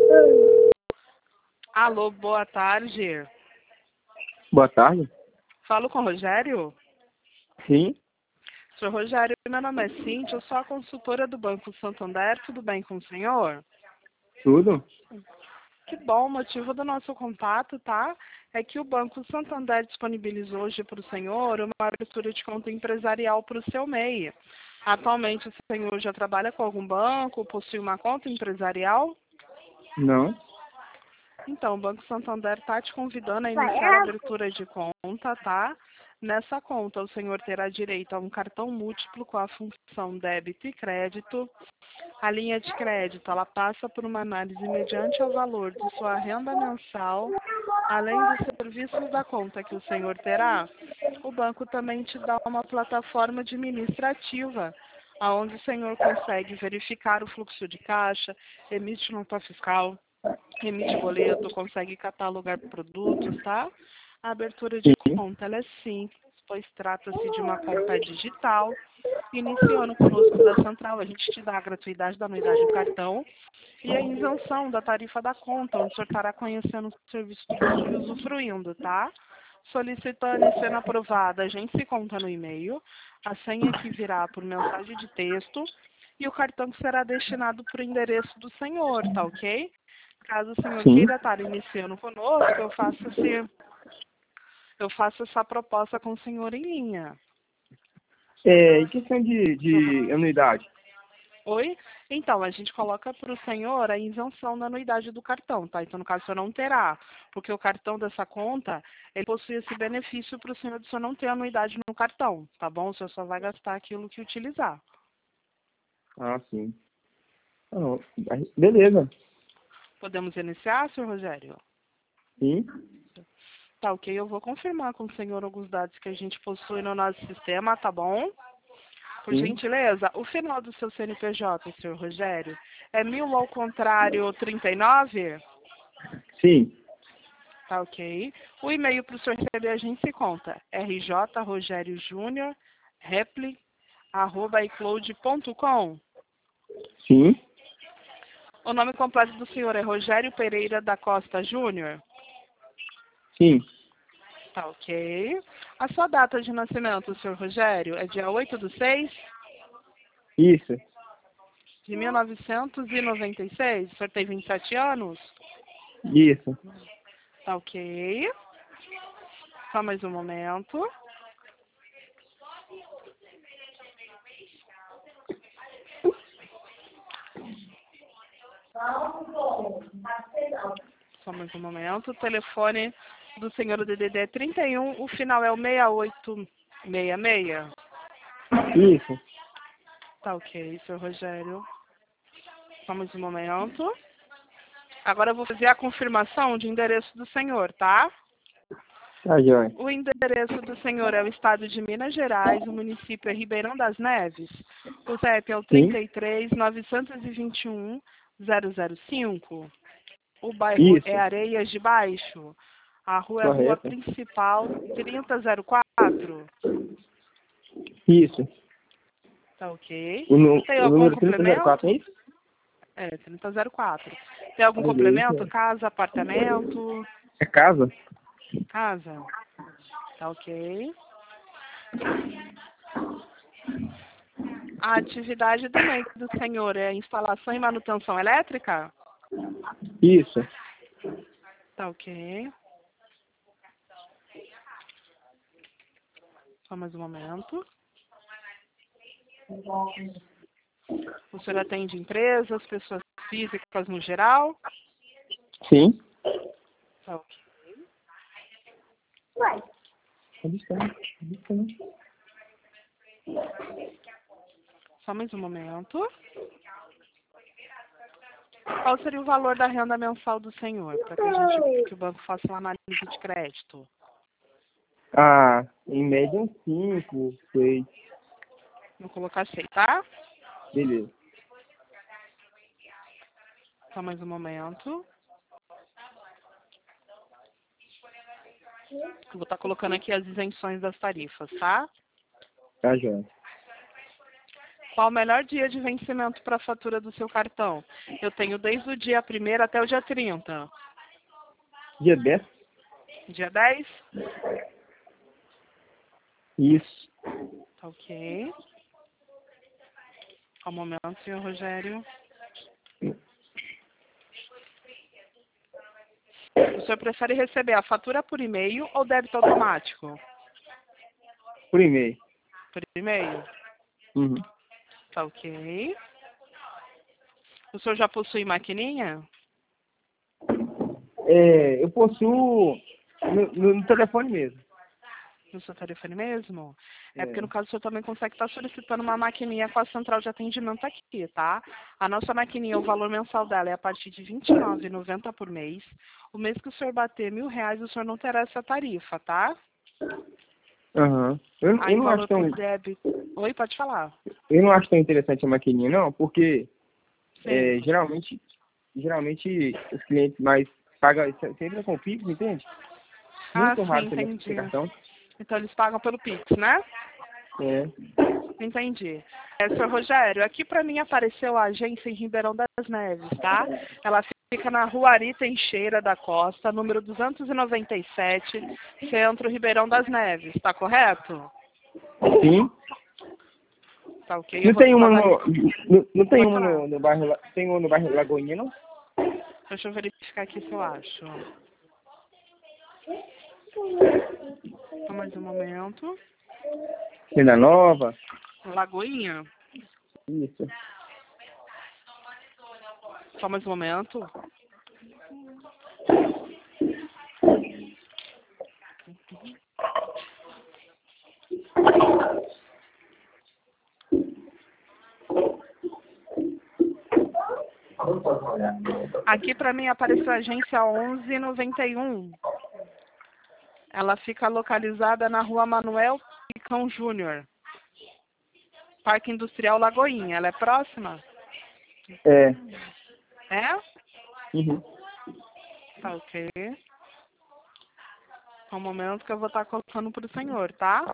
Alô, boa tarde. Boa tarde. Falo com o Rogério? Sim, Senhor Rogério, meu nome é Cíntia, eu sou a consultora do Banco Santander, tudo bem com o senhor? tudo? Que bom, o motivo do nosso contato, tá? É que o Banco Santander disponibilizou hoje para o senhor uma abertura de conta empresarial para o seu MEI. Atualmente o senhor já trabalha com algum banco, possui uma conta empresarial? Não. Então, o Banco Santander está te convidando a iniciar a abertura de conta, tá? Nessa conta, o senhor terá direito a um cartão múltiplo com a função débito e crédito. A linha de crédito, ela passa por uma análise mediante ao valor de sua renda mensal, além dos serviços da conta que o senhor terá. O banco também te dá uma plataforma administrativa, onde o senhor consegue verificar o fluxo de caixa, emite nota fiscal, emite boleto, consegue catalogar produtos, tá? A abertura de Sim. conta ela é simples, pois trata-se de uma conta digital. Iniciando conosco da Central, a gente te dá a gratuidade da anuidade do cartão e a isenção da tarifa da conta, onde o senhor estará conhecendo o serviço e usufruindo, tá? Solicitando e sendo aprovada, a gente se conta no e-mail, a senha que virá por mensagem de texto e o cartão que será destinado para o endereço do senhor, tá ok? Caso o senhor Sim. queira estar iniciando conosco, eu faço essa proposta com o senhor em linha. Em questão de anuidade. Oi? Então, a gente coloca para o senhor a isenção da anuidade do cartão, tá? Então, no caso, o senhor não terá, porque o cartão dessa conta, ele possui esse benefício para o senhor não ter anuidade no cartão, tá bom? O senhor só vai gastar aquilo que utilizar. Ah, sim. Beleza. Podemos iniciar, senhor Rogério? Sim. Tá, ok. Eu vou confirmar com o senhor alguns dados que a gente possui no nosso sistema, tá bom? Por Sim. gentileza, o final do seu CNPJ, senhor Rogério, é 1000 ao contrário 39? Sim. Tá, ok. O e-mail para o senhor receber a gente se conta. rjrogeriojunior@icloud.com. Sim. O nome completo do senhor é Rogério Pereira da Costa Júnior? Sim. Tá, ok. A sua data de nascimento, senhor Rogério, é dia 8/6 Isso. de 1996? O senhor tem 27 anos? Isso. Tá, ok. Só mais um momento. Só mais um momento. O telefone do senhor DDD é 31, o final é o 6866. Isso. Tá, ok, senhor Rogério. Só mais um momento. Agora eu vou fazer a confirmação de endereço do senhor, tá? Tá, joia. O endereço do senhor é o estado de Minas Gerais, o município é Ribeirão das Neves. O CEP é o Sim. 33.921.005. O bairro é Isso. Areias de Baixo. A rua é a rua Correto. principal 3004. Isso. Tá, ok. Tem O algum número 3004, é complemento? isso? É, 3004. Tem algum complemento? Beleza. Casa, apartamento? É casa? Casa. Tá, ok. A atividade do MEI do senhor é instalação e manutenção elétrica? Isso. Tá, ok. Só mais um momento. O senhor atende empresas, pessoas físicas no geral? Sim. Tá, ok. Só mais um momento. Qual seria o valor da renda mensal do senhor, para que o banco faça uma análise de crédito? Ah, em média uns 5, 6. Vou colocar 6, tá? Beleza. Só mais um momento. Vou estar colocando aqui as isenções das tarifas, tá? Tá, joia. Qual o melhor dia de vencimento para a fatura do seu cartão? Eu tenho desde o dia 1º até o dia 30. Dia 10? Dia 10? Isso. Tá ok. Só um momento, senhor Rogério. O senhor prefere receber a fatura por e-mail ou débito automático? Por e-mail. Por e-mail? Uhum. Tá ok. O senhor já possui maquininha? Eu possuo no telefone mesmo. No seu telefone mesmo? É porque É. no caso o senhor também consegue estar solicitando uma maquininha com a central de atendimento aqui, tá? A nossa maquininha, o valor mensal dela é a partir de R$ 29,90 por mês. O mês que o senhor bater R$ 1.000, o senhor não terá essa tarifa, tá? Uhum. Eu Aí o não acho valor tão, por débito... Oi, pode falar. eu não acho tão interessante a maquininha, não, porque Sim. geralmente os clientes mais pagam sempre com Pix, entende? Ah, Muito sim, raro também esse entendi. cartão. Então eles pagam pelo Pix, né? É. Entendi. Senhor Rogério, aqui para mim apareceu a agência em Ribeirão das Neves, tá? Ela fica na Rua Ari Teixeira da Costa, número 297, Centro Ribeirão das Neves, tá correto? Sim. Tá ok, eu Não vou tem uma validar. não tem Pode uma falar. no bairro, tem uma no bairro Lagoinha, não? Deixa eu verificar aqui se eu acho. Só mais um momento. Venda Nova? Lagoinha? Isso. Só mais um momento. Aqui para mim apareceu a agência 1191. Ela fica localizada na Rua Manuel Picão Júnior, Parque Industrial Lagoinha. Ela é próxima? É. É? Uhum. Tá ok. Só um momento que eu vou estar colocando para o senhor, tá?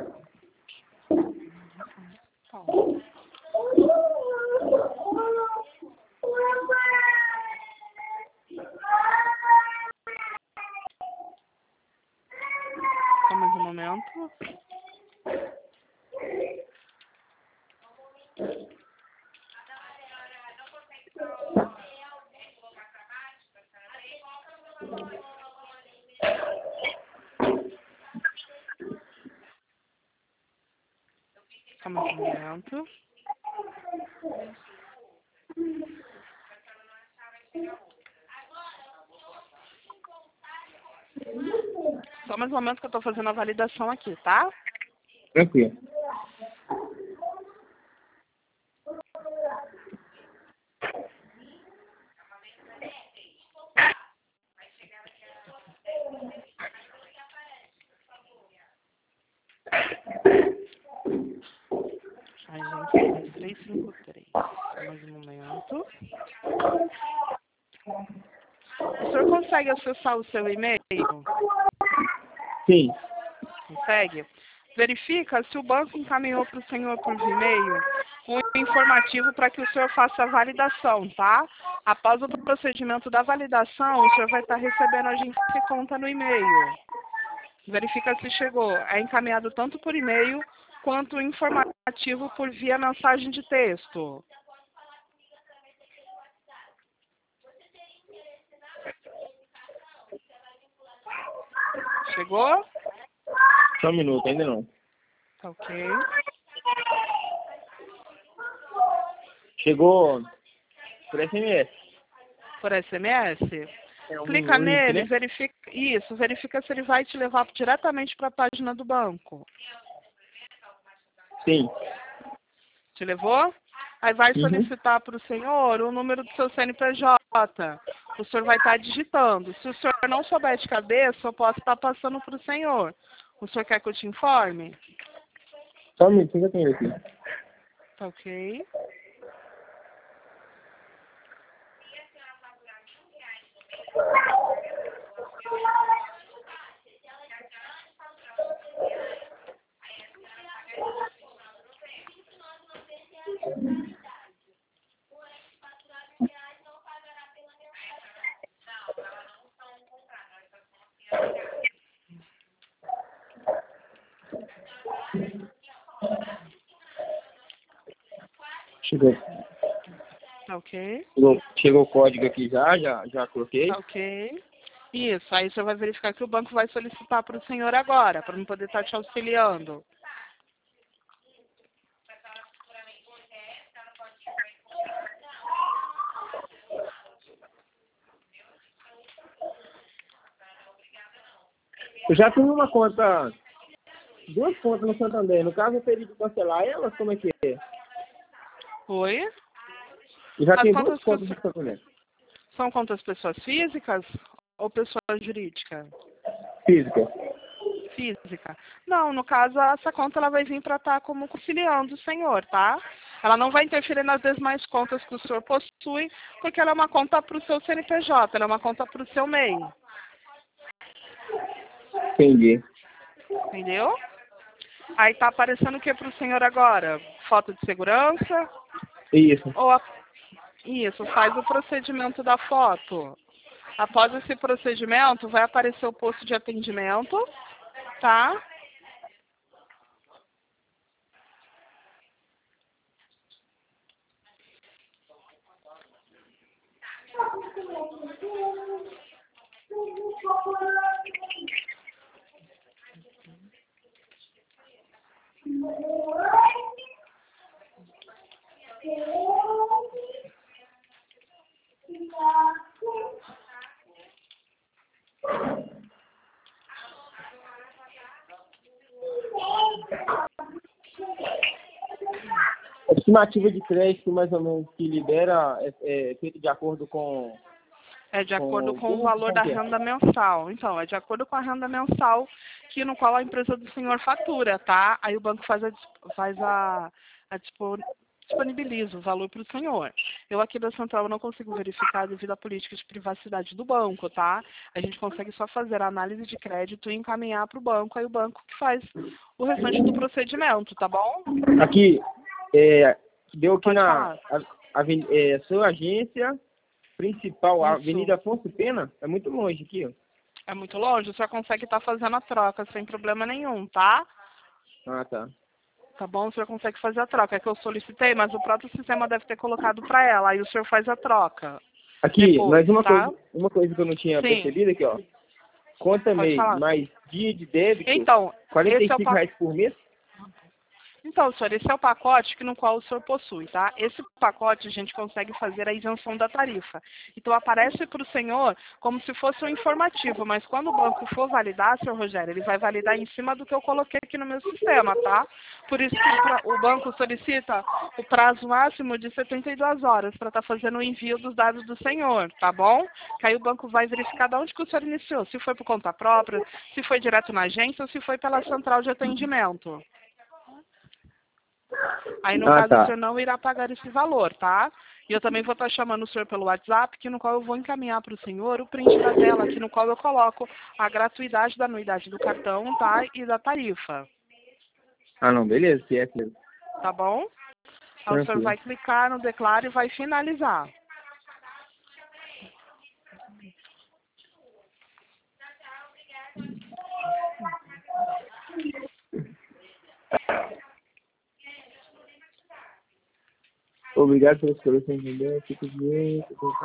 Só mais um momento. Só mais um momento. Só mais um momento que eu estou fazendo a validação aqui, tá? Tranquilo. Agência 353. Só mais um momento. O senhor consegue acessar o seu e-mail? Sim. Consegue? Verifica se o banco encaminhou para o senhor por e-mail um informativo para que o senhor faça a validação, tá? Após o procedimento da validação, o senhor vai estar recebendo a agência de conta no e-mail. Verifica se chegou. É encaminhado tanto por e-mail quanto informativo por via mensagem de texto. Chegou? Só um minuto, ainda não. Tá ok. Chegou por SMS. Por SMS? É Clica um link, nele, né? verifica isso, verifica se ele vai te levar diretamente para a página do banco. Sim. Te levou? Aí vai Uhum. solicitar para o senhor o número do seu CNPJ. O senhor vai estar digitando. Se o senhor não souber de cabeça, eu posso estar passando para o senhor. O senhor quer que eu te informe? Só um minuto, eu já tenho aqui. Tá ok. Chegou. Tá ok? Chegou o código aqui já coloquei. Tá ok. Isso, aí você vai verificar que o banco vai solicitar para o senhor agora, para não poder estar te auxiliando. Eu já tenho uma conta, 2 contas no Santander. No caso, eu teria de cancelar elas? Como é que é? Oi? Eu já As tenho contas 2 contas no Santander. são contas pessoas físicas ou pessoa jurídica? Física. Física. Não, no caso, essa conta ela vai vir para estar como auxiliando o senhor, tá? Ela não vai interferir nas demais contas que o senhor possui, porque ela é uma conta para o seu CNPJ, ela é uma conta para o seu MEI. Entendi. Entendeu? Aí tá aparecendo o que para o senhor agora? Foto de segurança? Isso. Isso, faz o procedimento da foto. Após esse procedimento, vai aparecer o posto de atendimento, tá? A estimativa de crédito, mais ou menos, que libera é feita de acordo com... É de acordo com o como valor da que é? renda mensal. Então, é de acordo com a renda mensal no qual a empresa do senhor fatura, tá? Aí o banco disponibiliza o valor para o senhor. Eu aqui da Central não consigo verificar devido à política de privacidade do banco, tá? A gente consegue só fazer a análise de crédito e encaminhar para o banco, aí o banco que faz o restante do procedimento, tá bom? Aqui, deu aqui Pode na falar. sua agência principal, a Isso. Avenida Afonso Pena, é muito longe aqui, ó. É muito longe, o senhor consegue estar fazendo a troca sem problema nenhum, tá? Ah, tá. Tá bom? O senhor consegue fazer a troca. É que eu solicitei, mas o próprio sistema deve ter colocado para ela. Aí o senhor faz a troca. Aqui, Depois, mas tá? uma coisa que eu não tinha Sim, percebido aqui, ó. Conta pode MEI falar. mais dia de débito, Então, esse é o R$ 45 por mês? Então, senhor, esse é o pacote no qual o senhor possui, tá? Esse pacote a gente consegue fazer a isenção da tarifa. Então, aparece para o senhor como se fosse um informativo, mas quando o banco for validar, senhor Rogério, ele vai validar em cima do que eu coloquei aqui no meu sistema, tá? Por isso que o banco solicita o prazo máximo de 72 horas para estar fazendo o envio dos dados do senhor, tá bom? Que aí o banco vai verificar de onde que o senhor iniciou, se foi por conta própria, se foi direto na agência ou se foi pela central de atendimento. Aí, no Ah, caso, o tá. senhor não irá pagar esse valor, tá? E eu também vou estar chamando o senhor pelo WhatsApp, no qual eu vou encaminhar para o senhor o print da tela, no qual eu coloco a gratuidade da anuidade do cartão, tá? E da tarifa, Ah, não, beleza, se é aquilo. tá bom? Aí o senhor Tranquilo. vai clicar no declaro e vai finalizar. Obrigado pela escolha, entendeu? Fico bem.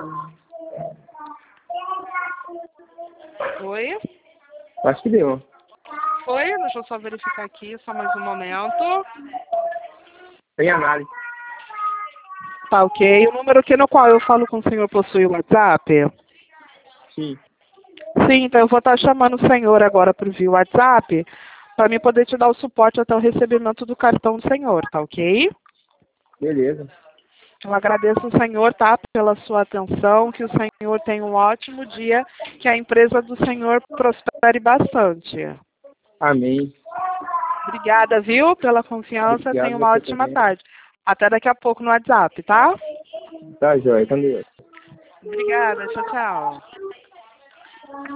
Foi? Acho que deu. Foi? Deixa eu só verificar aqui, só mais um momento. Tem análise. Tá ok. O número no qual eu falo com o senhor possui o WhatsApp? Sim. Sim, então eu vou estar chamando o senhor agora para o WhatsApp, para mim poder te dar o suporte até o recebimento do cartão do senhor, tá ok? Beleza. Eu agradeço o senhor, tá, pela sua atenção, que o senhor tenha um ótimo dia, que a empresa do senhor prospere bastante. Amém. Obrigada, viu, pela confiança, tenha Obrigado uma você ótima também. tarde. Até daqui a pouco no WhatsApp, tá? Tá, joia. Então, Obrigada, tchau, tchau.